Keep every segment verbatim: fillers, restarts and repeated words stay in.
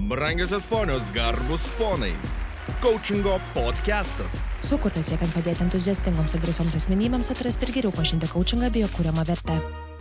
Brangiosios ponios, garbus ponai. Coachingo podcastas. Sukurtas siekiant padėti entuziastingoms ir drąsioms asmenybėms atrasti ir geriau pažinti coachingą bei jo kuriamą vertę.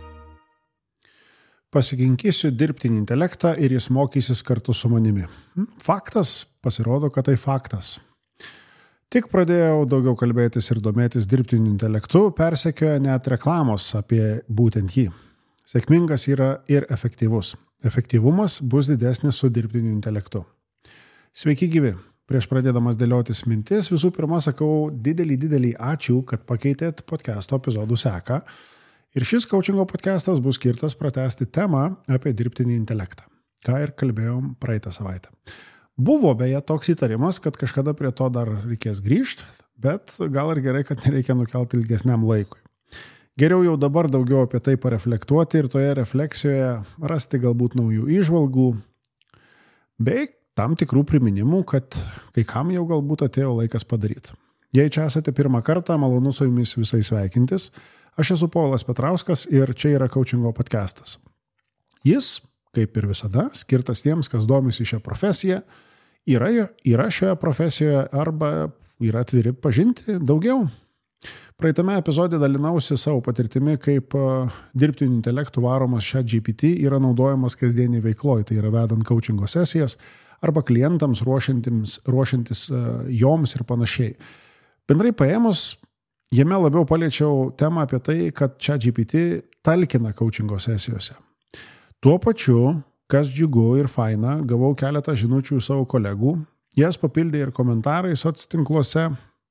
Pasiginkysiu dirbtinį intelektą ir jis mokysis kartu su manimi. Faktas, pasirodo, kad tai faktas. Tik pradėjau daugiau kalbėtis ir domėtis dirbtiniu intelektu, persekioja net reklamos apie būtent jį. Sėkmingas yra ir efektyvus. Efektyvumas bus didesnis su dirbtiniu intelektu. Sveiki gyvi. Prieš pradėdamas dėliotis mintis, visų pirma sakau didelį, didelį ačiū, kad pakeitėt podcast'o epizodų seką. Ir šis coachingo podcastas bus skirtas pratęsti temą apie dirbtinį intelektą, ką ir kalbėjom praeitą savaitę. Buvo beje toks įtarimas, kad kažkada prie to dar reikės grįžti, bet gal ir gerai, kad nereikia nukelti ilgesniam laikui. Geriau jau dabar daugiau apie tai pareflektuoti ir toje refleksijoje rasti galbūt naujų įžvalgų, bei tam tikrų priminimų, kad kai kam jau galbūt atėjo laikas padaryti. Jei čia esate pirmą kartą, malonu su jumis visais sveikintis. Aš esu Povilas Petrauskas ir čia yra coachingo podcastas. Jis, kaip ir visada, skirtas tiems, kas domisi šią profesiją, yra, yra šioje profesijoje arba yra atviri pažinti daugiau. Praeitame epizode dalinausi savo patirtimi, kaip dirbtiniu intelektu varomas ChatGPT yra naudojamas kasdienį veikloj, tai yra vedant coachingo sesijas arba klientams ruošiantis, ruošiantis joms ir panašiai. Bendrai paėmus, jame labiau paliečiau temą apie tai, kad ChatGPT talkina coachingo sesijose. Tuo pačiu, kas džiugu ir faina, gavau keletą žinučių savo kolegų, jas papildė ir komentarai socitinkluose,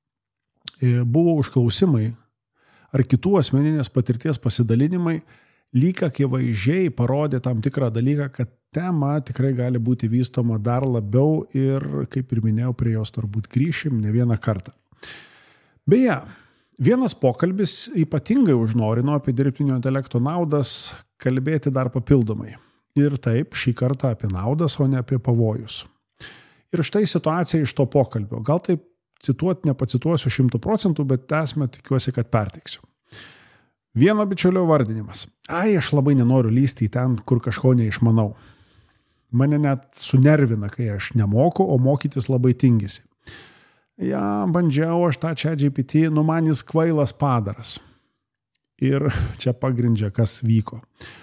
buvo užklausimai ar kitų asmeninės patirties pasidalinimai, lyg akivaizdžiai parodė tam tikrą dalyką, kad tema tikrai gali būti vystoma dar labiau ir, kaip ir minėjau, prie jos turbūt grįšim ne vieną kartą. Beje, vienas pokalbis ypatingai užnorino apie dirbtinio intelekto naudas kalbėti dar papildomai. Ir taip, šį kartą apie naudas, o ne apie pavojus. Ir štai situacija iš to pokalbio. Gal taip cituoti nepacituosiu šimtų procentų, bet esmę tikiuosi, kad perteiksiu. Vieno bičiulio vardinimas. Ai, aš labai nenoriu lysti į ten, kur kažko neišmanau. Mane net sunervina, kai aš nemoku, o mokytis labai tingisi. Ja, bandžiau aš tą ChatGPT, nu man jis kvailas padaras. Ir čia pagrindžia, kas vyko.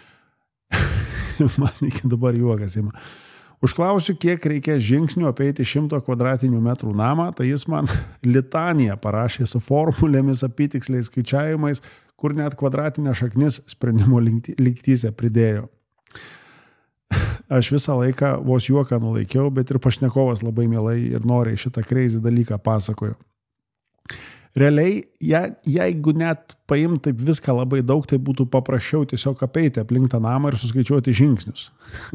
Man iki dabar juokas ima. Užklausiu, kiek reikia žingsnių apeiti šimto kvadratinių metrų namą, tai jis man litaniją parašė su formulėmis, apytiksliais skaičiavimais, kur net kvadratinė šaknis sprendimo lygtyse pridėjo. Aš visą laiką vos juoką nulaikiau, bet ir pašnekovas labai mielai ir noriai šitą crazy dalyką pasakojo. Realiai, je, jeigu net paim taip viską labai daug, tai būtų paprasčiau tiesiog apeiti aplink tą namą ir suskaičiuoti žingsnius.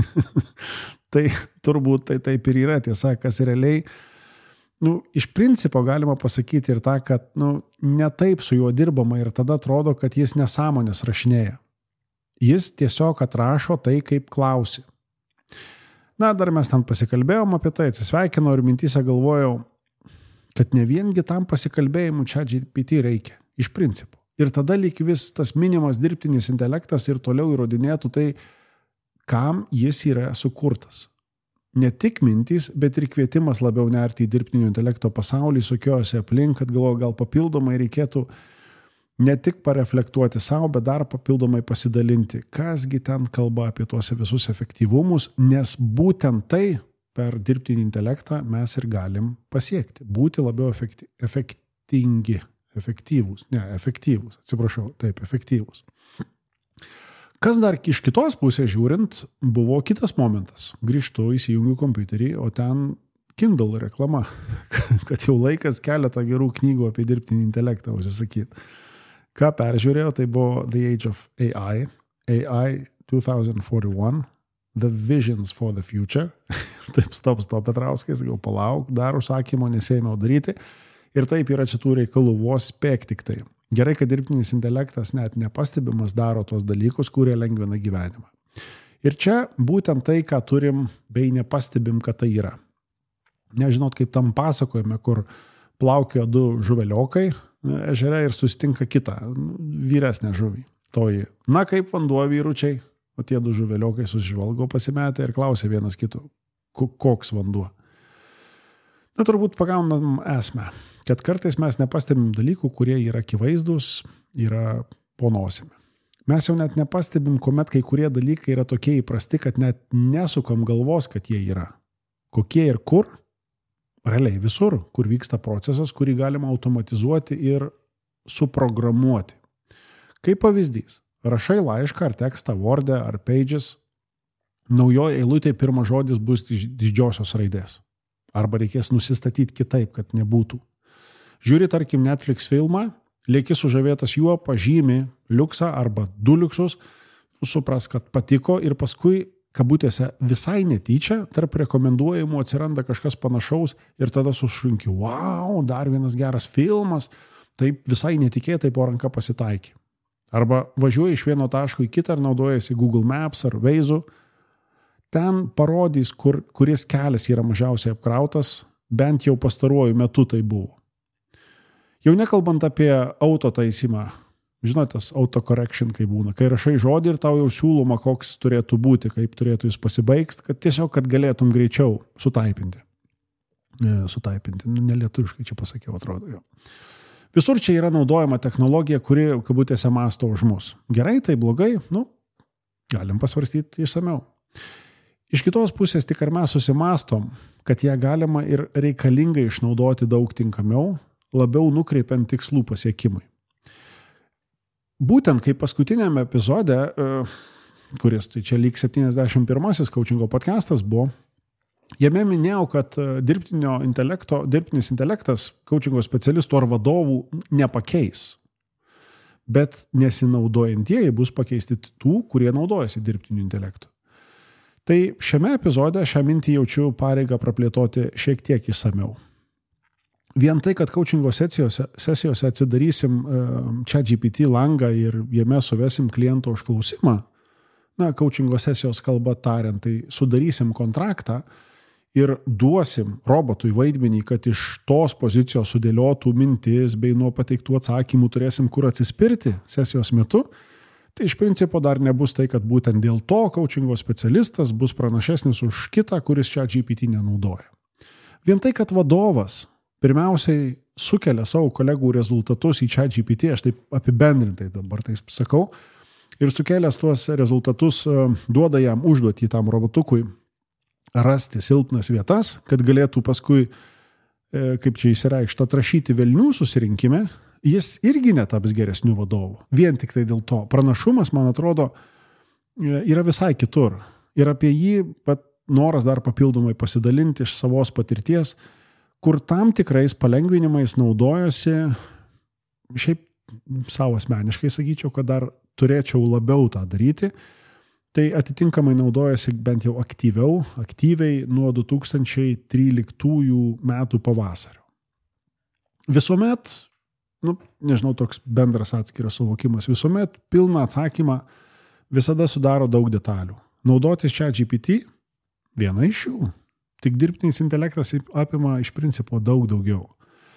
Tai turbūt tai taip ir yra tiesa, kas realiai, nu, iš principo galima pasakyti ir tą, kad nu, ne taip su juo dirbama ir tada atrodo, kad jis nesąmonės rašinėja. Jis tiesiog atrašo tai, kaip klausi. Na, dar mes ten pasikalbėjom apie tai, atsisveikinau ir mintyse galvojau, kad ne viengi tam pasikalbėjimų ChatGPT reikia, iš principo. Ir tada lyg vis tas minimas dirbtinis intelektas ir toliau įrodinėtų tai, kam jis yra sukurtas. Ne tik mintys, bet ir kvietimas labiau nerti į dirbtinio intelekto pasaulį, sukiojosi aplink, kad galvoju, gal papildomai reikėtų ne tik pareflektuoti savo, bet dar papildomai pasidalinti, kasgi ten kalba apie tuos visus efektyvumus, nes būtent tai per dirbtinį intelektą mes ir galim pasiekti. Būti labiau efekti, efektingi, efektyvūs, ne, efektyvūs, atsiprašau, taip, efektyvūs. Kas dar iš kitos pusės žiūrint, buvo kitas momentas. Grįžtu, įsijungiu kompiuterį, o ten Kindle reklama, kad jau laikas keletą gerų knygų apie dirbtinį intelektą užsisakyti. Ką peržiūrėjau, tai buvo The Age of A I, A I twenty forty-one, The Visions for the Future. Taip, stop, stop, Petrauskas, gal palauk, dar užsakymo nesėmiau daryti. Ir taip yra čia tų reikalų, vos spėk tik tai. Gerai, kad dirbtinis intelektas net nepastebimas daro tos dalykus, kurie lengvina gyvenimą. Ir čia būtent tai, ką turim, bei nepastebim, kad tai yra. Nežinot, kaip tam pasakojame, kur plaukio du žuveliokai ežere ir susitinka kitą, vyresnę žuvį. Toji, na kaip vanduo vyručiai, o tie du žuveliokai susižvalgo pasimetę ir klausia vienas kitų, koks vanduo. Na, turbūt pagaunam esmę, kad kartais mes nepastebim dalykų, kurie yra akivaizdūs, yra po nosimi. Mes jau net nepastebim, kuomet kai kurie dalykai yra tokie įprasti, kad net nesukam galvos, kad jie yra. Kokie ir kur? Realiai visur, kur vyksta procesas, kurį galima automatizuoti ir suprogramuoti. Kaip pavyzdys, rašai laišką ar tekstą Word'e ar Pages, naujoje eilutėje pirmas žodis bus didžiosios raidės. Arba reikės nusistatyti kitaip, kad nebūtų. Žiūri, tarkim, Netflix filmą, lieki sužavėtas juo, pažymi liuksą arba du liuksus, supras, kad patiko ir paskui, kabutėse, visai netyčia, tarp rekomenduojamų atsiranda kažkas panašaus ir tada sušunki, wow, dar vienas geras filmas, taip visai netikėtai po ranka pasitaikė. Arba važiuoji iš vieno taško į kitą ir naudojasi Google Maps ar Waze'u, ten parodys, kur, kuris kelias yra mažiausiai apkrautas, bent jau pastaruoju metu tai buvo. Jau nekalbant apie autotaisymą, žinotas, autocorrection, kai būna, kai rašai žodį ir tau jau siūloma, koks turėtų būti, kaip turėtų jis pasibaigti, kad tiesiog, kad galėtum greičiau sutaipinti. Sutaipinti, nu, nelietuviškai čia pasakiau, atrodo jo. Visur čia yra naudojama technologija, kuri, kabutėse, mąsto už mus. Gerai, tai blogai, nu, galim pasvarstyti išsamiau. Iš kitos pusės tik ar mes susimastom, kad ją galima ir reikalinga išnaudoti daug tinkamiau, labiau nukreipiant tikslų pasiekimui. Būtent kaip paskutiniame epizode, kuris tai čia lyg septyniasdešimt pirmasis coachingo podcastas buvo, jame minėjau, kad dirbtinio intelekto, dirbtinis intelektas coachingo specialistų ar vadovų nepakeis, bet nesinaudojantieji bus pakeisti tų, kurie naudojasi dirbtiniu intelektu. Tai šiame epizode šią mintį jaučiu pareigą praplėtoti šiek tiek išsamiau. Vien tai, kad coachingo sesijose, sesijose atsidarysim ChatGPT langą ir jame suvesim kliento užklausimą, na, coachingo sesijos kalba tariant, tai sudarysim kontraktą ir duosim robotui vaidmenį, kad iš tos pozicijos sudėliotų mintis bei nuo pateiktų atsakymų turėsim kur atsispirti sesijos metu, tai iš principo dar nebus tai, kad būtent dėl to coachingo specialistas bus pranašesnis už kitą, kuris ChatGPT nenaudoja. Vien tai, kad vadovas pirmiausiai sukelia savo kolegų rezultatus į ChatGPT, aš taip apibendrintai dabar taip sakau, ir sukėlęs tuos rezultatus duoda jam užduotį tam robotukui rasti silpnas vietas, kad galėtų paskui, kaip čia įsireikšta, atrašyti velnių susirinkime, jis irgi netaps geresniu vadovu. Vien tik tai dėl to. Pranašumas, man atrodo, yra visai kitur. Ir apie jį pat noras dar papildomai pasidalinti iš savos patirties, kur tam tikrais palengvinimais naudojosi, šiaip savo asmeniškai sakyčiau, kad dar turėčiau labiau tą daryti, tai atitinkamai naudojasi bent jau aktyviau, aktyviai nuo du tūkstančiai tryliktųjų metų pavasario. Visuomet, nu, nežinau, toks bendras atskiras suvokimas, visuomet pilną atsakymą visada sudaro daug detalių. Naudotis ChatGPT viena iš jų. Tik dirbtinis intelektas apima iš principo daug daugiau.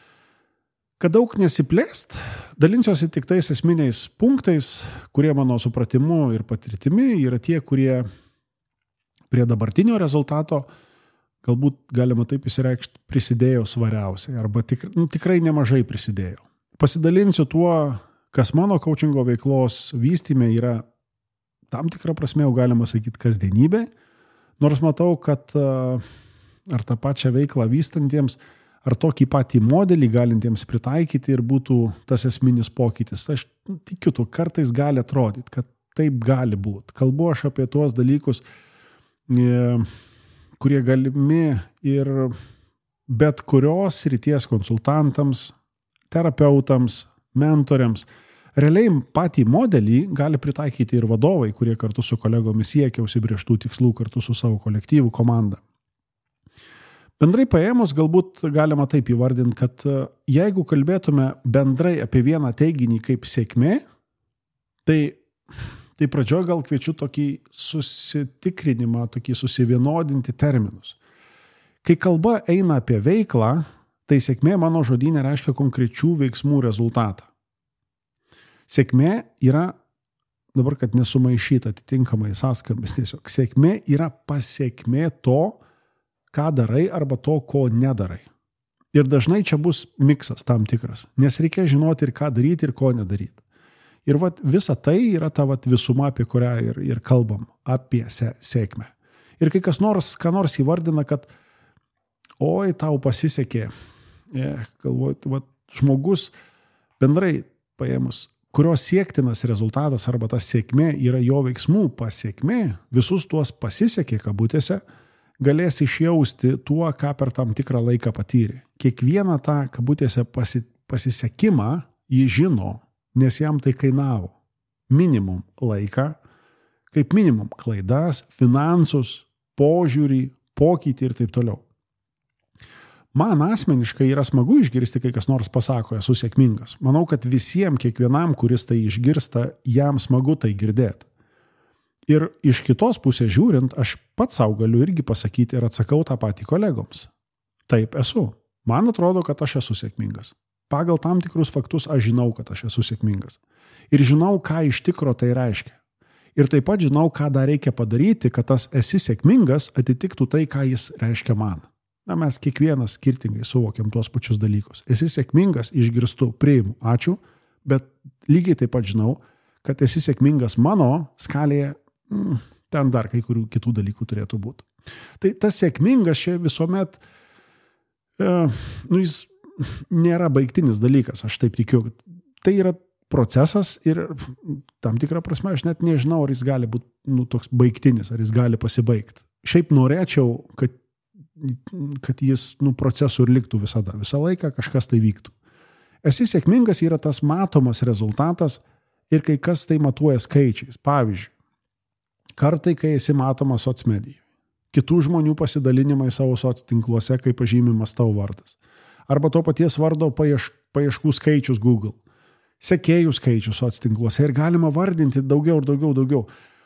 Kad daug nesiplėst, dalinsiuosi tik tais esminiais punktais, kurie mano supratimu ir patirtimi yra tie, kurie prie dabartinio rezultato, galbūt galima taip įsireikšti, prisidėjo svariausiai, arba tik, nu, tikrai nemažai prisidėjo. Pasidalinsiu tuo, kas mano coachingo veiklos vystyme yra tam tikrą prasme, jau galima sakyti, kasdienybė, nors matau, kad ar tą pačią veiklą vystantiems, ar tokį patį modelį galintiems pritaikyti ir būtų tas esminis pokytis. Aš tikiu, tu kartais gali atrodyti, kad taip gali būti. Kalbu aš apie tuos dalykus, kurie galimi ir bet kurios srities konsultantams, terapeutams, mentoriams. Realiai patį modelį gali pritaikyti ir vadovai, kurie kartu su kolegomis siekia užsibrėžtų tikslų kartu su savo kolektyvų komanda. Bendrai paėmus galbūt galima taip įvardinti, kad jeigu kalbėtume bendrai apie vieną teiginį kaip sėkmė, tai, tai pradžioje gal kviečiu tokį susitikrinimą, tokį susivienodinti terminus. Kai kalba eina apie veiklą, tai sėkmė mano žodyne reiškia konkrečių veiksmų rezultatą. Sėkmė yra, dabar kad nesumaišyta atitinkamai sąskambis, tiesiog sėkmė yra pasiekmė to, ką darai arba to, ko nedarai. Ir dažnai čia bus miksas tam tikras, nes reikia žinoti ir ką daryti ir ko nedaryti. Ir vat, visa tai yra ta vat, visuma, apie kurią ir, ir kalbam, apie se, sėkmę. Ir kai kas nors, ką nors įvardina, kad oi, tau pasisekė, e, galvojot, vat, žmogus bendrai paėmus, kurios siektinas rezultatas arba ta sėkmė yra jo veiksmų pasiekmė, visus tuos pasisekė kabutėse, galės išjausti tuo, ką per tam tikrą laiką patyrė. Kiekvieną tą kabutėse pasi, pasisekimą jį žino, nes jam tai kainavo minimum laiką, kaip minimum klaidas, finansus, požiūrį, pokytį ir taip toliau. Man asmeniškai yra smagu išgirsti, kai kas nors pasako, esu sėkmingas. Manau, kad visiems, kiekvienam, kuris tai išgirsta, jam smagu tai girdėti. Ir iš kitos pusės žiūrint, aš pats savo galiu irgi pasakyti ir atsakau tą patį kolegoms. Taip esu. Man atrodo, kad aš esu sėkmingas. Pagal tam tikrus faktus aš žinau, kad aš esu sėkmingas. Ir žinau, ką iš tikro tai reiškia. Ir taip pat žinau, ką dar reikia padaryti, kad tas esi sėkmingas atitiktų tai, ką jis reiškia man. Na, mes kiekvienas skirtingai suvokiam tuos pačius dalykus. Esi sėkmingas, išgirstu, priimu, ačiū, bet lygiai taip pat žinau, kad esi sėkmingas mano skalėje, mm, ten dar kai kurių kitų dalykų turėtų būti. Tai tas sėkmingas čia visuomet, e, nu, jis nėra baigtinis dalykas, aš taip tikiu. Tai yra procesas ir tam tikrą prasme aš net nežinau, ar jis gali būti nu, toks baigtinis, ar jis gali pasibaigti. Šiaip norėčiau, kad, kad jis nu, procesų ir liktų visada. Visą laiką kažkas tai vyktų. Esi sėkmingas yra tas matomas rezultatas ir kai kas tai matuoja skaičiais. Pavyzdžiui, kartai, kai esi matomas socmedijoje, kitų žmonių pasidalinimai savo soctinkluose, kai pažymimas tavo vardas. Arba to paties vardo paieš, paieškų skaičius Google, sekėjų skaičius soctinkluose ir galima vardinti daugiau ir daugiau, daugiau.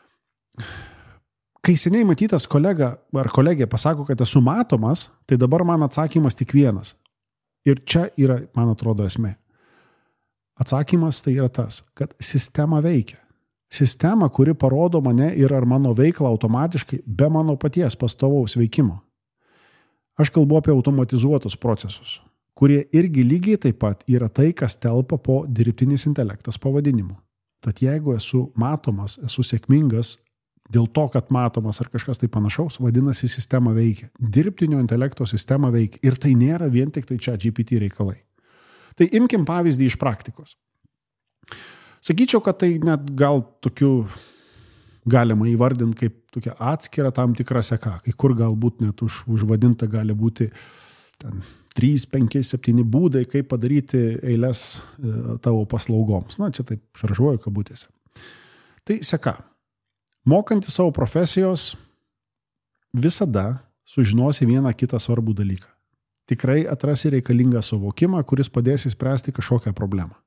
Kai seniai matytas kolega ar kolegė pasako, kad esu matomas, tai dabar man atsakymas tik vienas. Ir čia yra, man atrodo, esmė. Atsakymas tai yra tas, kad sistema veikia. Sistema, kuri parodo mane ir ar mano veiklą automatiškai be mano paties pastovaus veikimo. Aš kalbu apie automatizuotus procesus, kurie irgi lygiai taip pat yra tai, kas telpa po dirbtinis intelektas pavadinimu. Tad jeigu esu matomas, esu sėkmingas, dėl to, kad matomas ar kažkas tai panašaus, vadinasi, sistema veikia. Dirbtinio intelekto sistema veikia. Ir tai nėra vien tik tai čia G P T reikalai. Tai imkim pavyzdį iš praktikos. Sakyčiau, kad tai net gal tokių galima įvardinti kaip tokia atskira tam tikra seka, kai kur galbūt net už, užvadinta gali būti ten trys, penki, septyni būdai, kaip padaryti eilės e, tavo paslaugoms. Na, čia taip šaržuoju kabutėse. Tai seka. Mokantis savo profesijos visada sužinosi vieną kitą svarbų dalyką. Tikrai atrasi reikalingą suvokimą, kuris padės įspręsti kažkokią problemą.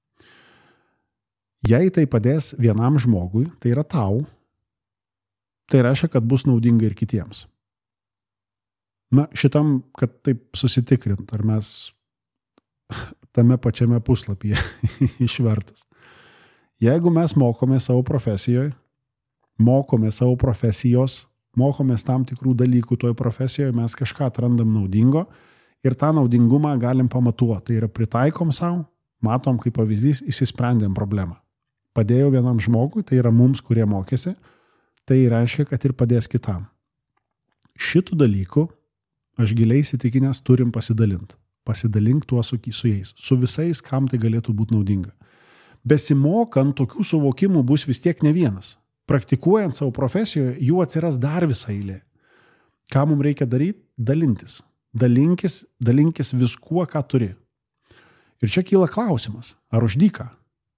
Jei tai padės vienam žmogui, tai yra tau, tai reiškia, kad bus naudinga ir kitiems. Na, šitam, kad taip susitikrint, ar mes tame pačiame puslapyje išvertus. Jeigu mes mokome savo profesijoje, mokome savo profesijos, mokomės tam tikrų dalykų toj profesijoje, mes kažką atrandam naudingo ir tą naudingumą galim pamatuoti. Tai yra pritaikom savo, matom kaip pavyzdys, įsisprendėm problemą. Padėjau vienam žmogui, tai yra mums, kurie mokėsi, tai reiškia, kad ir padės kitam. Šitų dalykų aš giliai įsitikinęs turim pasidalinti. Pasidalink tuo su, su jais, su visais, kam tai galėtų būti naudinga. Besimokant, tokių suvokimų bus vis tiek ne vienas. Praktikuojant savo profesijoje, jų atsiras dar visą eilę. Ką mums reikia daryti? Dalintis. Dalinkis, dalinkis viskuo, ką turi. Ir čia kyla klausimas, ar už dyką?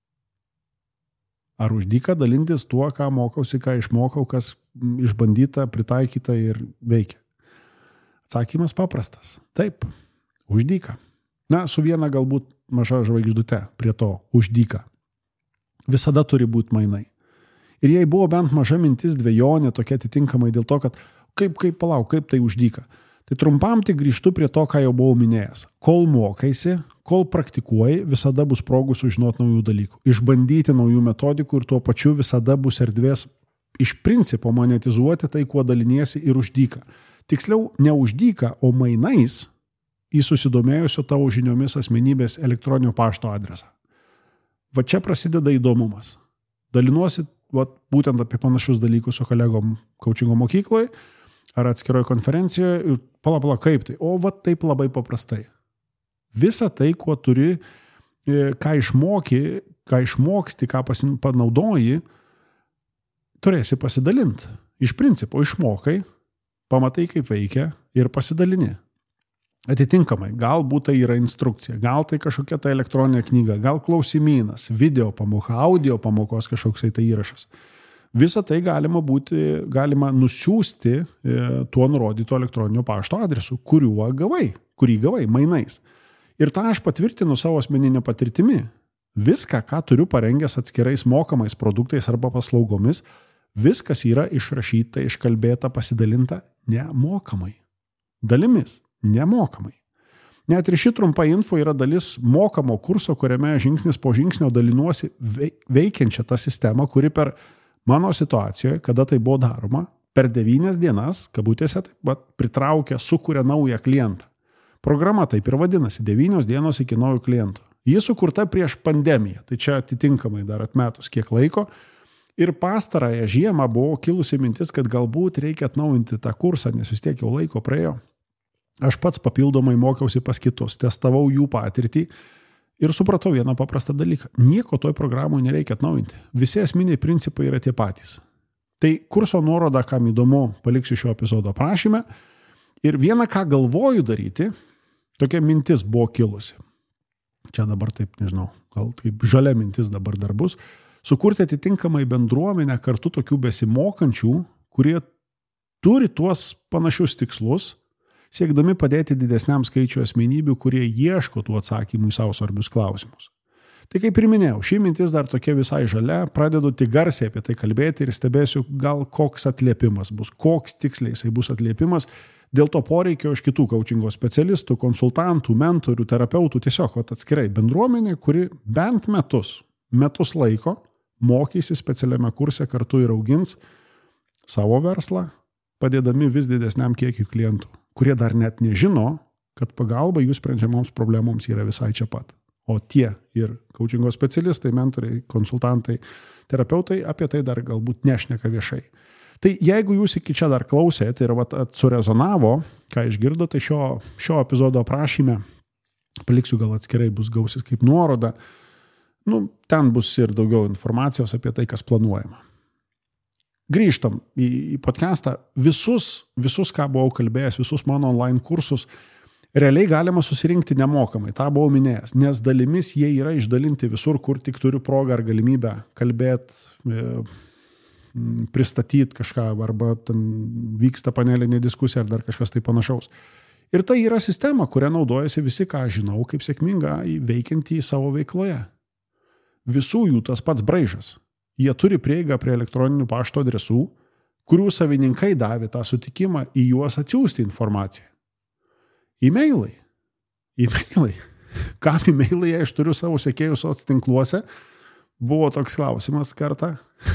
Ar už dyką dalintis tuo, ką mokausi, ką išmokau, kas išbandyta, pritaikyta ir veikia? Atsakymas paprastas. Taip, už dyką. Na, su viena galbūt maža žvaigždute prie to už dyką. Visada turi būti mainai. Ir jei buvo bent maža mintis dvejonė tokia atitinkamai dėl to, kad kaip, kaip palauk, kaip tai už dyką. Tai trumpam tik grįžtu prie to, ką jau buvau minėjęs. Kol mokaisi, kol praktikuoji, visada bus progų sužinoti naujų dalykų. Išbandyti naujų metodikų ir tuo pačiu visada bus erdvės iš principo monetizuoti tai, kuo daliniesi ir už dyką. Tiksliau, ne už dyką, o mainais į susidomėjusio tavo žiniomis asmenybės elektroninio pašto adresą. Va čia prasideda įdomumas. Dalinuosi va, būtent apie panašius dalykus su kolegom coachingo mokykloje ar atskiroje konferencijoje ir pala, pala, kaip tai. O va taip labai paprastai. Visa tai, kuo turi, ką išmoki, ką išmoksti, ką panaudoji, turėsi pasidalinti. Iš principo išmokai, pamatai, kaip veikia ir pasidalini. Atitinkamai, galbūt tai yra instrukcija, gal tai kažkokia ta elektroninė knyga, gal klausimynas, video pamoka, audio pamokos kažkoks tai įrašas. Visą tai galima būti, galima nusiųsti e, tuo nurodyto elektroninio pašto adresu, kuriuo gavai, kurį gavai mainais. Ir tą aš patvirtinu savo asmeninę patirtimi. Viską, ką turiu parengęs atskirais mokamais produktais arba paslaugomis, viskas yra išrašyta, iškalbėta, pasidalinta nemokamai. Dalimis. Nemokamai. Net ir ši trumpa info yra dalis mokamo kurso, kuriame žingsnis po žingsnio dalinuosi veikiančią tą sistemą, kuri per mano situacijoje, kada tai buvo daroma, per devynias dienas, kabutėse, taip pat pritraukia, sukuria naują klientą. Programa taip ir vadinasi, devynios dienos iki naujo kliento. Ji sukurta prieš pandemiją, tai čia atitinkamai dar atmetus kiek laiko. Ir pastarąją žiemą buvo kilusi mintis, kad galbūt reikia atnaujinti tą kursą, nes vis tiek jau laiko praėjo. Aš pats papildomai mokiausi pas kitus, testavau jų patirtį ir supratau vieną paprastą dalyką. Nieko toj programoje nereikia atnaujinti. Visi esminiai principai yra tie patys. Tai kurso nuorodą, kam įdomu, paliksiu šio epizodo aprašyme. Ir vieną, ką galvoju daryti, tokia mintis buvo kilusi. Čia dabar taip, nežinau, gal kaip žalia mintis dabar dar bus. Sukurti atitinkamai bendruomenę kartu tokių besimokančių, kurie turi tuos panašius tikslus, siekdami padėti didesniam skaičiu asmenybių, kurie ieško tų atsakymų į savo svarbius klausimus. Tai kaip ir minėjau, ši mintis dar tokia visai žalia, pradedu tik garsiai apie tai kalbėti ir stebėsiu, gal koks atliepimas bus, koks tiksliai jisai bus atliepimas, dėl to poreikio iš kitų coachingo specialistų, konsultantų, mentorių, terapeutų, tiesiog vat, atskirai bendruomenė, kuri bent metus, metus laiko mokysi specialiame kurse kartu ir augins savo verslą, padėdami vis didesniam kiekiu klientų, kurie dar net nežino, kad pagalba jų sprendžiamoms problemoms yra visai čia pat. O tie ir coachingo specialistai, mentoriai, konsultantai, terapeutai apie tai dar galbūt nešneka viešai. Tai jeigu jūs iki čia dar klausėte ir vat, surezonavo, ką išgirdo, tai šio, šio epizodo aprašyme, paliksiu gal atskirai, bus gausis kaip nuoroda, nu, ten bus ir daugiau informacijos apie tai, kas planuojama. Grįžtam į, į podcastą. Visus, visus, ką buvau kalbėjęs, visus mano online kursus, realiai galima susirinkti nemokamai. Ta buvau minėjęs, nes dalimis jie yra išdalinti visur, kur tik turiu progą ar galimybę kalbėti, e, pristatyti kažką, arba ten vyksta panelinė diskusija ar dar kažkas tai panašaus. Ir tai yra sistema, kurią naudojasi visi, ką žinau, kaip sėkminga veikiantį savo veikloje. Visų jų tas pats braižas. Jie turi prieigą prie elektroninių pašto adresų, kurių savininkai davė tą sutikimą į juos atsiųsti informaciją. E-mailai. E-mailai. Kam e-mailai aš turiu savo sekėjų soc tinkluose? Buvo toks klausimas kartą.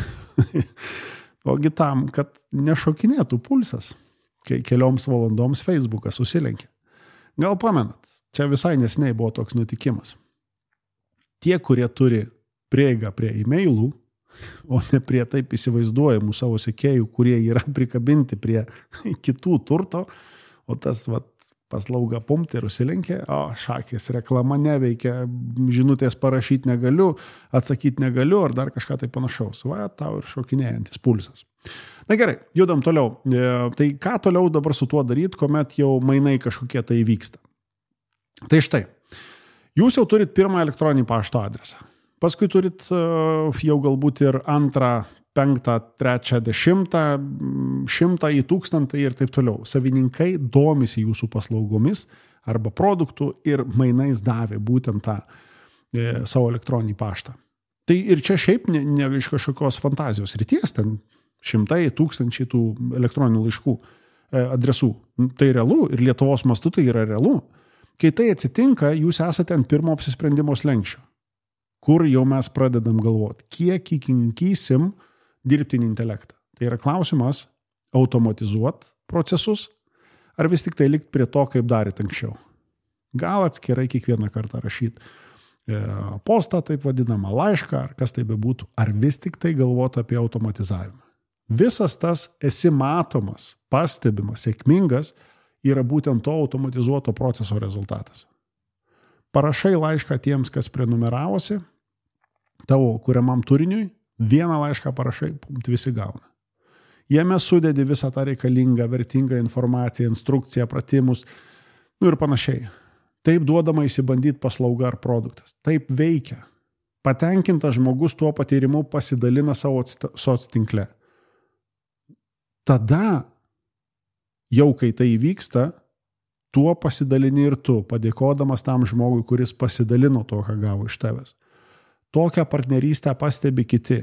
Ogi tam, kad nešokinėtų pulsas, kai kelioms valandoms Facebookas susilenkė. Gal pamenat, čia visai neseniai buvo toks nutikimas. Tie, kurie turi prieigą prie e-mailų, o ne prie taip įsivaizduojamų savo sekėjų, kurie yra prikabinti prie kitų turto, o tas vat, paslauga pumti ir užsilenkė, o šakės, reklama neveikia, žinutės parašyti negaliu, atsakyti negaliu, ar dar kažką tai panašaus. Va, tau ir šokinėjantis pulsas. Na gerai, judam toliau. Tai ką toliau dabar su tuo daryti, kuomet jau mainai kažkokie tai vyksta? Tai štai, jūs jau turit pirmą elektroninį pašto adresą. Paskui turit jau galbūt ir antrą, penktą, trečią, dešimtą, šimtą į tūkstantą ir taip toliau. Savininkai domisi jūsų paslaugomis arba produktų ir mainais davė būtent tą e, savo elektroninį paštą. Tai ir čia šiaip ne, ne iš kažkokios fantazijos ryties, ten šimtai, tūkstančiai tų elektroninių laiškų e, adresų. Tai realu ir Lietuvos mastu tai yra realu. Kai tai atsitinka, jūs esate ant pirmo apsisprendimo slenksčio, kur jau mes pradedam galvoti, kiek įkinkysim dirbtinį intelektą. Tai yra klausimas automatizuoti procesus Ar vis tik tai likt prie to, kaip darėt anksčiau? Gal atskirai kiekvieną kartą rašyti e, postą, taip vadinamą laišką, ar kas tai bebūtų, ar vis tik tai galvoti apie automatizavimą. Visas tas esi matomas, pastebimas, sėkmingas yra būtent to automatizuoto proceso rezultatas. Parašai laišką tiems, kas prenumeravosi, tavo kuriamam turiniui, vieną laišką parašai, pumt, visi gauna. Jame sudedi visą tą reikalingą, vertingą informaciją, instrukciją, pratimus, nu ir panašiai. Taip duodama įsibandyti paslauga ar produktas. Taip veikia. Patenkintas žmogus tuo patyrimu pasidalina savo soc tinkle. Tada, jau kai tai vyksta, tuo pasidalini ir tu, padėkodamas tam žmogui, kuris pasidalino to, ką gavo iš tavęs. Tokią partnerystę pastebi kiti.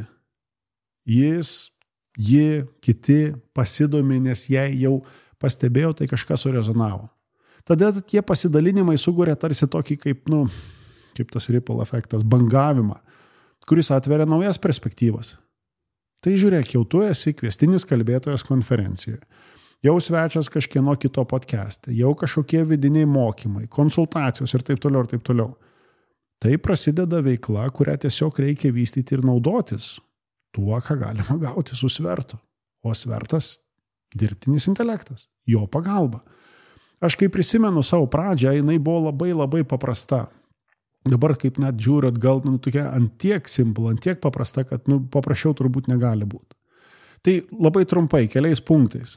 Jis, ji, kiti pasidomi, nes jei jau pastebėjo, tai kažkas surezonavo. Tada tie pasidalinimai suguria tarsi tokį kaip, nu, kaip tas ripple efektas, bangavimą, kuris atveria naujas perspektyvas. Tai žiūrėk, jau tu esi kviestinis kalbėtojas konferencijoje. Jau svečias kažkieno kito podcast'e, jau kažkokie vidiniai mokymai, konsultacijos ir taip toliau ir taip toliau. Tai prasideda veikla, kurią tiesiog reikia vystyti ir naudotis tuo, ką galima gauti su svertu. O svertas – dirbtinis intelektas, jo pagalba. Aš kai prisimenu savo pradžią, jinai buvo labai labai paprasta. Dabar kaip net žiūriu atgal, nu, tokia antiek simple, antiek paprasta, kad nu, paprasčiau turbūt negali būti. Tai labai trumpai, keliais punktais.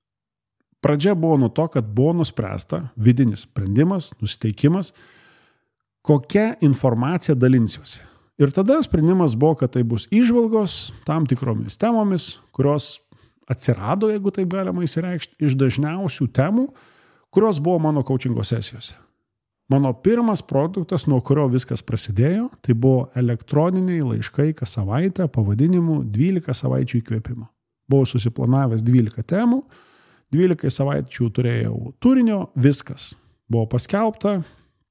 Pradžia buvo nuo to, kad buvo nuspręsta, vidinis sprendimas, nusiteikimas, kokią informaciją dalinsiuosi. Ir tada sprendimas buvo, kad tai bus įžvalgos tam tikromis temomis, kurios atsirado, jeigu taip galima įsireikšti, iš dažniausių temų, kurios buvo mano coachingo sesijose. Mano pirmas produktas, nuo kurio viskas prasidėjo, tai buvo elektroniniai laiškai kas savaitę pavadinimu dvylika savaičių įkvėpimo. Buvau susiplanavęs dvylika temų, dvylika savaičių turėjau turinio, viskas. Buvo paskelbta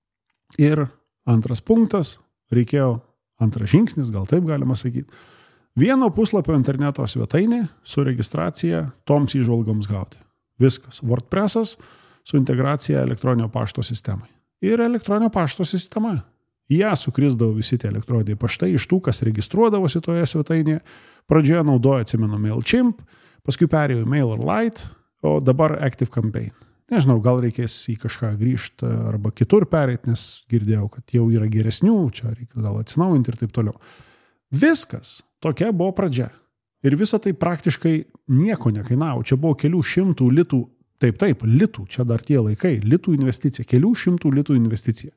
ir antras punktas, reikėjo antras žingsnis, gal taip galima sakyti, vieno puslapio interneto svetainė su registracija toms įžvalgoms gauti. Viskas. WordPress'as su integracija elektroninio pašto sistemai. Ir elektroninio pašto sistema. Į ją sukrisdavo visi tie elektroniniai paštai iš tų, kas registruodavosi toje svetainėje. Pradžioje naudojo, atsimenu, MailChimp, paskui perėjo MailerLite, o dabar ActiveCampaign. Nežinau, gal reikės į kažką grįžti arba kitur pereiti, nes girdėjau, kad jau yra geresnių, čia reikia gal atsinaujinti ir taip toliau. Viskas. Tokia buvo pradžia. Ir visa tai praktiškai nieko nekainavo. Čia buvo kelių šimtų litų, taip, taip, litų, čia dar tie laikai, litų investicija, kelių šimtų litų investicija.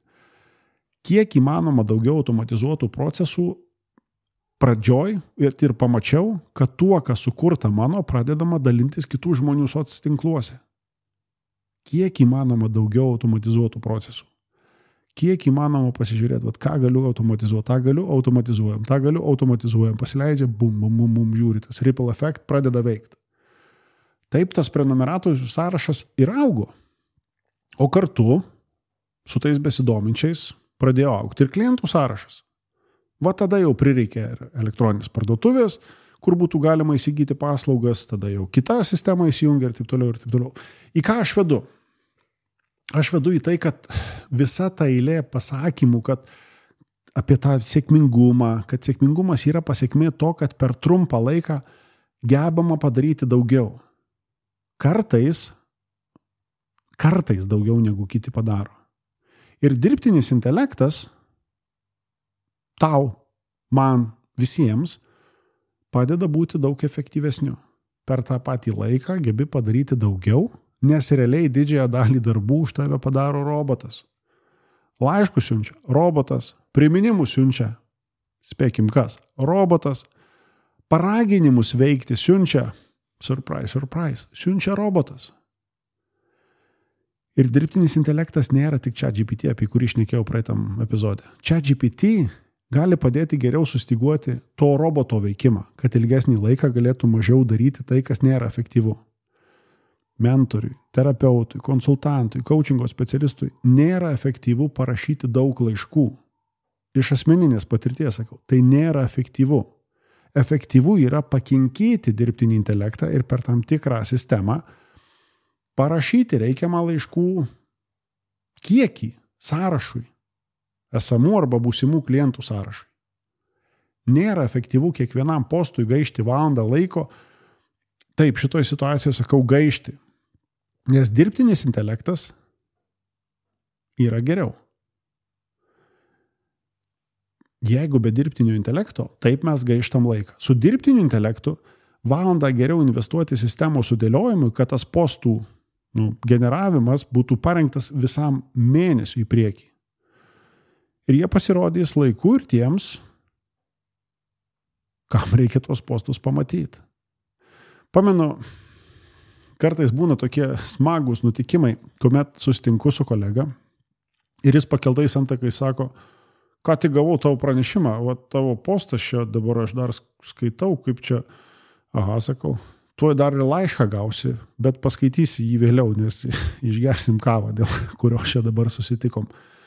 Kiek įmanoma daugiau automatizuotų procesų pradžioj ir, ir pamačiau, kad tuo, kas sukurta mano, pradedama dalintis kitų žmonių soc tinkluose. Kiek įmanoma daugiau automatizuotų procesų. Kiek įmanoma pasižiūrėti, vat, ką galiu automatizuoti, tą galiu automatizuojam, tą galiu automatizuojam, pasileidžia, bum, bum, bum, bum, žiūri, tas ripple effect pradeda veikti. Taip tas prenumeratorių sąrašas ir augo. O kartu su tais besidominčiais pradėjo augti ir klientų sąrašas. Va tada jau prireikė elektroninės parduotuvės, kur būtų galima įsigyti paslaugas, tada jau kita sistema įsijungia ir taip toliau ir taip toliau. Į ką aš vedu? Aš vedu į tai, kad visa ta eilė pasakymų, kad apie tą sėkmingumą, kad sėkmingumas yra pasiekmė to, kad per trumpą laiką gebama padaryti daugiau. Kartais, kartais daugiau negu kiti padaro. Ir dirbtinis intelektas tau, man, visiems padeda būti daug efektyvesniu. Per tą patį laiką gebi padaryti daugiau, nes realiai didžiąją dalį darbų už tave padaro robotas. Laiškus siunčia robotas, priminimus siunčia, spėkim kas, robotas, paraginimus veikti siunčia, surprise, surprise, siunčia robotas. Ir dirbtinis intelektas nėra tik ChatGPT, apie kurį šnekėjau praeitam epizode. ChatGPT gali padėti geriau sustiguoti to roboto veikimą, kad ilgesnį laiką galėtų mažiau daryti tai, kas nėra efektyvu. Mentoriui, terapeutui, konsultantui, coachingo specialistui nėra efektyvu parašyti daug laiškų. Iš asmeninės patirties sakau, tai nėra efektyvu. Efektyvu yra pakinkyti dirbtinį intelektą ir per tam tikrą sistemą parašyti reikiamą laiškų kiekį sąrašui, esamų arba būsimų klientų sąrašui. Nėra efektyvu kiekvienam postui gaišti valandą laiko. Taip, šitoj situacijoje sakau gaišti, nes dirbtinis intelektas yra geriau. Jeigu be dirbtinio intelekto, taip mes gaištam laiką. Su dirbtiniu intelektu valandą geriau investuoti sistemos sudėliojimui, kad tas postų nu, generavimas būtų parengtas visam mėnesiui į priekį. Ir jie pasirodys laiku ir tiems, kam reikia tuos postus pamatyti. Pamenu, kartais būna tokie smagūs nutikimai, kuomet susitinku su kolega ir jis pakeltais antakai sako, ką tik gavau tavo pranešimą, o tavo postas čia dabar aš dar skaitau, kaip čia, aha, sakau, tuoj dar ir laišką gausi, bet paskaitysi jį vėliau, nes išgersim kavą, dėl kurio čia dabar susitikom.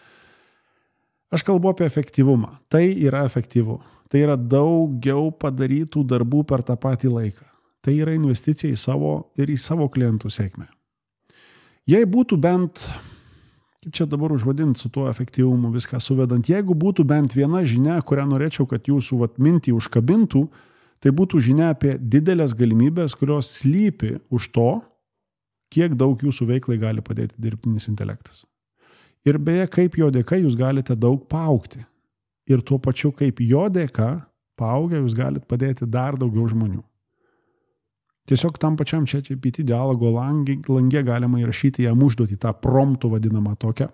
Aš kalbu apie efektyvumą. Tai yra efektyvu. Tai yra daugiau padarytų darbų per tą patį laiką. Tai yra investicija į savo ir į savo klientų sėkmę. Jei būtų bent, kaip čia dabar užvadinti su tuo efektyvumu viską suvedant, jeigu būtų bent viena žinia, kurią norėčiau, kad jūsų vat, mintį užkabintų, tai būtų žinia apie didelės galimybės, kurios slypi už to, kiek daug jūsų veiklai gali padėti dirbtinis intelektas. Ir beje, kaip jo dėka jūs galite daug paaugti. Ir tuo pačiu, kaip jo dėka paaugę, jūs galite padėti dar daugiau žmonių. Tiesiog tam pačiam ChatGPT dialogo langė, langė galima įrašyti jam užduoti tą promptų vadinamą tokią.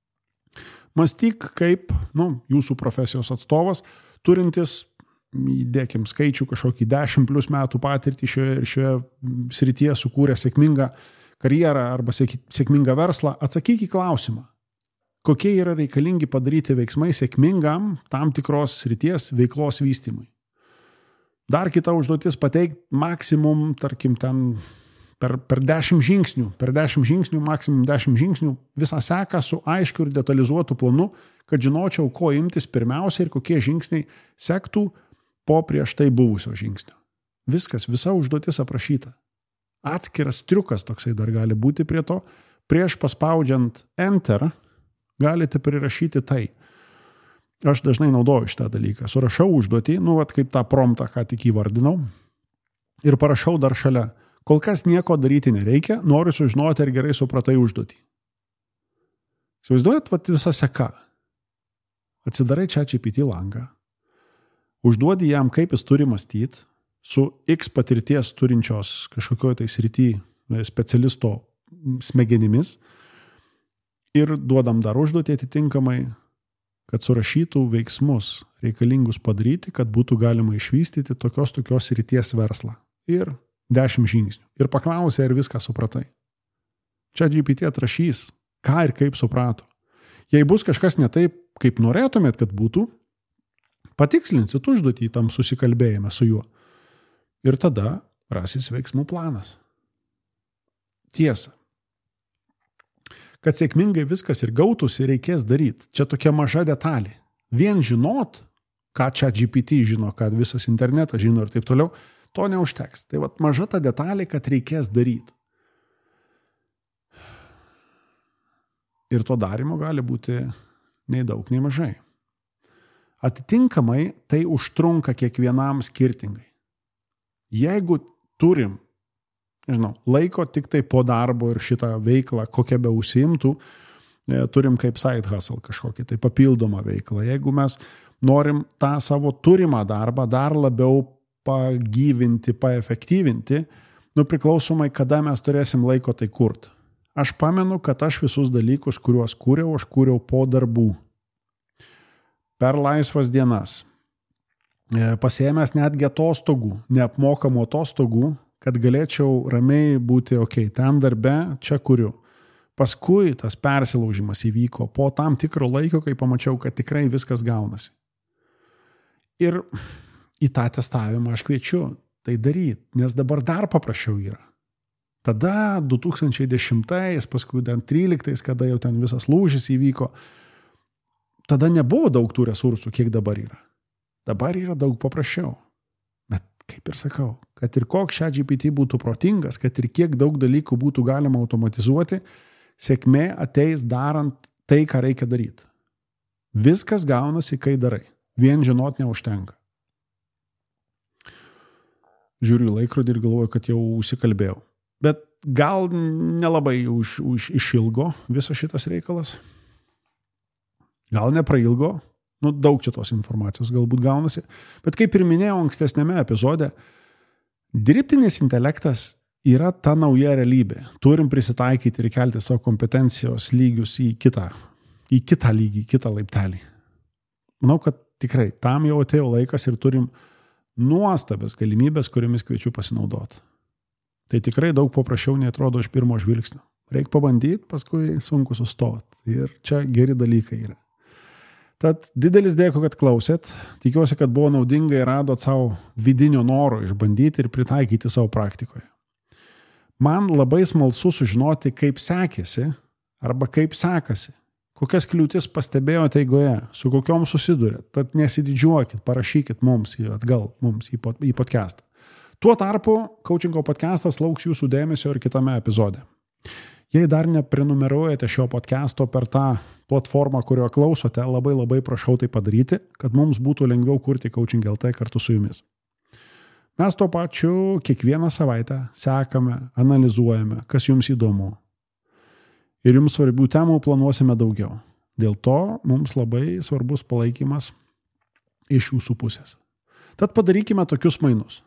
Mąstyk kaip nu, jūsų profesijos atstovas, turintis, įdėkim skaičių, kažkokį dešimt plus metų patirtį šioje ir šioje srityje sukūrė sėkmingą karjerą arba sėkmingą verslą. Atsakyk į klausimą, kokie yra reikalingi padaryti veiksmai sėkmingam tam tikros srities veiklos vystymui. Dar kita užduotis pateikti maksimum, tarkim, ten per, per dešimt žingsnių, per dešimt žingsnių, maksimum dešimt žingsnių, visą seką su aiškiu ir detalizuotu planu, kad žinočiau, ko imtis pirmiausia ir kokie žingsniai sektų po prieš tai buvusio žingsnio. Viskas, visa užduotis aprašyta. Atskiras triukas toksai dar gali būti prie to. Prieš paspaudžiant Enter galite prirašyti tai. Aš dažnai naudoju šitą dalyką. Surašau užduotį, nu, vat, kaip tą promptą, ką tik įvardinau, ir parašau dar šalia. Kol kas nieko daryti nereikia, noriu sužinoti, ar gerai supratai užduotį. Įsivaizduojat, vat visa seka. Atsidarai ChatGPT langą, užduodi jam, kaip jis turi mąstyti, su X patirties turinčios kažkokioje tai srity specialisto smegenimis ir duodam dar užduotį atitinkamai, kad surašytų veiksmus reikalingus padaryti, kad būtų galima išvystyti tokios tokios srities verslą. Ir dešimt žingsnių. Ir paklausė, ar viską supratai. ChatGPT atrašys, ką ir kaip suprato. Jei bus kažkas ne taip, kaip norėtumėt, kad būtų, patikslinsit užduotį tam susikalbėjime su juo. Ir tada rasis veiksmų planas. Tiesa. Kad sėkmingai viskas ir gautųsi, reikės daryti. Čia tokia maža detalė. Vien žinot, ką ChatGPT žino, kad visas internetas žino ir taip toliau, to neužteks. Tai vat maža ta detalė, kad reikės daryti. Ir to darimo gali būti nei daug, nei mažai. Atitinkamai tai užtrunka kiekvienam skirtingai. Jeigu turim nežinau, laiko tik tai po darbo ir šitą veiklą, kokią be užsiimtų, turim kaip side hustle kažkokį, tai papildomą veiklą. Jeigu mes norim tą savo turimą darbą dar labiau pagyvinti, paefektyvinti, nu priklausomai, kada mes turėsim laiko tai kurt. Aš pamenu, kad aš visus dalykus, kuriuos kūriau, aš kūriau po darbų. Per laisvas dienas. Pasiėmęs netgi atostogų, neapmokamų atostogų, kad galėčiau ramiai būti, okei, okay, ten darbe, čia kuriu. Paskui tas persilaužimas įvyko po tam tikro laiko, kai pamačiau, kad tikrai viskas gaunasi. Ir į tą testavimą aš kviečiu tai daryti, nes dabar dar paprasčiau yra. Tada du tūkstančiai dešimtais, paskui ten tryliktais, kada jau ten visas lūžis įvyko, tada nebuvo daug tų resursų, kiek dabar yra. Dabar yra daug paprasčiau. Bet kaip ir sakau, kad ir koks ChatGPT būtų protingas, kad ir kiek daug dalykų būtų galima automatizuoti, sėkmė ateis darant tai, ką reikia daryti. Viskas gaunasi, kai darai. Vien žinot neužtenka. Žiūriu į laikrodį ir galvoju, kad jau užsikalbėjau. Bet gal nelabai už, už išilgo visas šitas reikalas. Gal neprailgo. Nu, daug čia tos informacijos galbūt gaunasi. Bet kaip ir minėjau ankstesnėme epizode, dirbtinis intelektas yra ta nauja realybė. Turim prisitaikyti ir kelti savo kompetencijos lygius į kitą, į kitą lygį, į kitą laiptelį. Manau, kad tikrai tam jau atėjo laikas ir turim nuostabės galimybės, kuriamis kviečiu pasinaudoti. Tai tikrai daug paprasčiau neatrodo iš pirmo žvilgsnio. Reikia pabandyti, paskui sunku sustoti. Ir čia geri dalykai yra. Tad didelis dėkui, kad klausėt. Tikiuosi, kad buvo naudinga ir radot savo vidinio noro išbandyti ir pritaikyti savo praktikoje. Man labai smalsu sužinoti, kaip sekėsi arba kaip sekasi. Kokias kliūtis pastebėjote eigoje, su kokiom susidurėt. Tad nesididžiuokit, parašykit mums atgal, mums į podcastą. Tuo tarpu, Coachingo podcastas lauks jūsų dėmesio ir kitame epizode. Jei dar neprenumeruojate šio podcasto per tą platformą, kurio klausote, labai labai prašau tai padaryti, kad mums būtų lengviau kurti Coaching L T kartu su jumis. Mes tuo pačiu kiekvieną savaitę sekame, analizuojame, kas jums įdomu. Ir jums svarbių temų planuosime daugiau. Dėl to mums labai svarbus palaikymas iš jūsų pusės. Tad padarykime tokius mainus.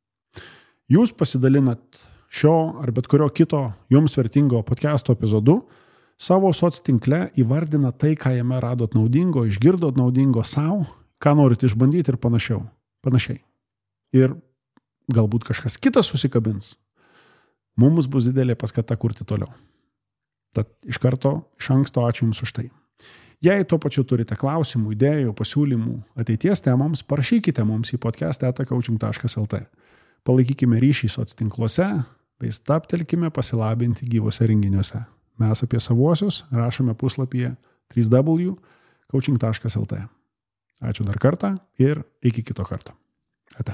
Jūs pasidalinat šio ar bet kurio kito jums vertingo podcasto epizodu, savo soc tinkle įvardina tai, ką jame radot naudingo, išgirdot naudingo savo, ką norit išbandyti ir panašiau. Panašiai. Ir galbūt kažkas kitas susikabins. Mums bus didelė paskata kurti toliau. Tad iš karto, iš anksto ačiū Jums už tai. Jei tuo pačiu turite klausimų, idėjų, pasiūlymų ateities temams, parašykite mums į podcast eta coaching taškas el te. Palaikykime ryšį soc tinkluose, bei stabtelkime pasilabinti gyvose renginiuose. Mes apie savuosius rašome puslapyje w w w taškas coaching taškas el te. Ačiū dar kartą ir iki kito karto. Ate.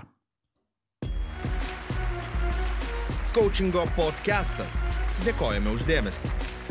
Coachingo podcastas. Dėkojame už dėmesį.